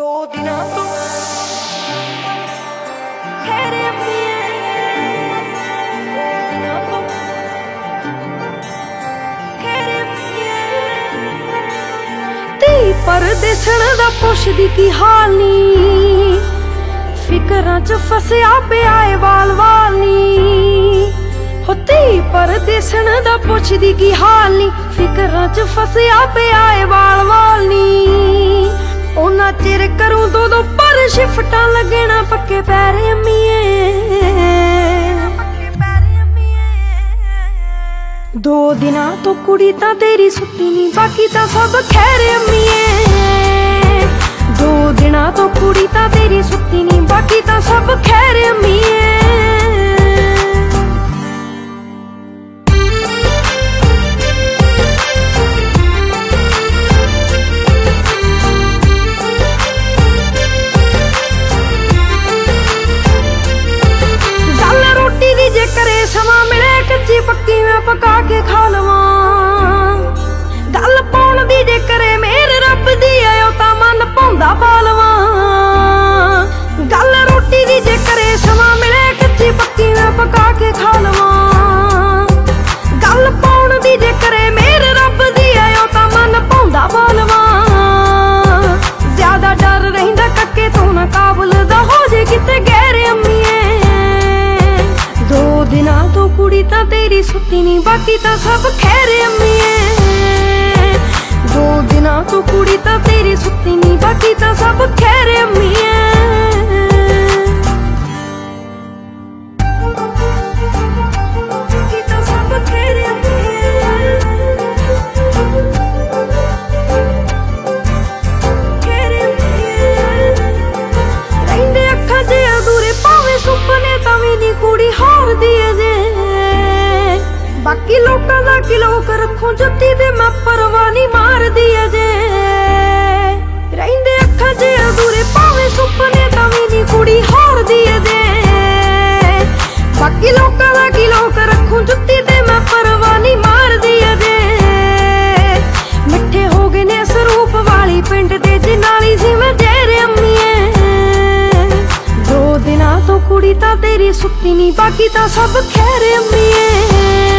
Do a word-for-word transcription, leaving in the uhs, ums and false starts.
दो दिना तो ठहरे पिए, दो दिना तो ठहरे पिए। धी परदेसण दा पुछदी की हाल नी, फिकरां च फसिया पिया ए वाल वाल नी। हो धी परदेसण दा पुछदी की हाल नी, फिकरां च फसिया पिया ए वाल वाल नी। ओना चिर करूं दो दो पर शिफ्टां लगना पक्के पैरे अम्मीए। दो दिना तो कुड़ी तां तेरी सुत्ती नी, बाकी तां सब खैर अम्मीए। दो दिना तो कुड़ी तां तेरी सुत्ती नी, बाकी तां सब खैर अम्मीए। पक्की मैं पका के खा लवा, गल पाउण दी जे करे मेरे रब दी आयो तां मन पाउंदा पा लवा। गल रोटी दी जे करे समा मिले कच्ची पक्की मैं पका के खा लवा, गल पाउण दी जे करे मेरे रब दी आयो तां मन पाउंदा पा लवा। ज्यादा डर रहिंदा कक्के तों ना काबल दा हो जे किते गैर अम्मीए। दो दिना तो कुड़ी तां तेरी सुत्ती नी, बाकी तां सब खैर अम्मीए। दो दिना तो कुड़ी तां तेरी सुत्ती नी, बाकी तां सब खैर अम्मीए। बाकी लोकां दा किलो कर रखूं जुत्ती ते मैं परवाह नी मार दी अजे। रहिंदे अखां च अधूरे भावें सुपने तां वी नी कुड़ी हार दी अजे। बाकी लोकां दा किलो कर रखूं जुत्ती ते मैं परवाह नी मार दी अजे। मिठे हो गए ने सरूप वाली पिंड दे जिनाली सी मैं जेरे अम्मीए। दो दिना तो कुड़ी तां तेरी सुत्ती नी, बाकी तां सब खैर अम्मीए।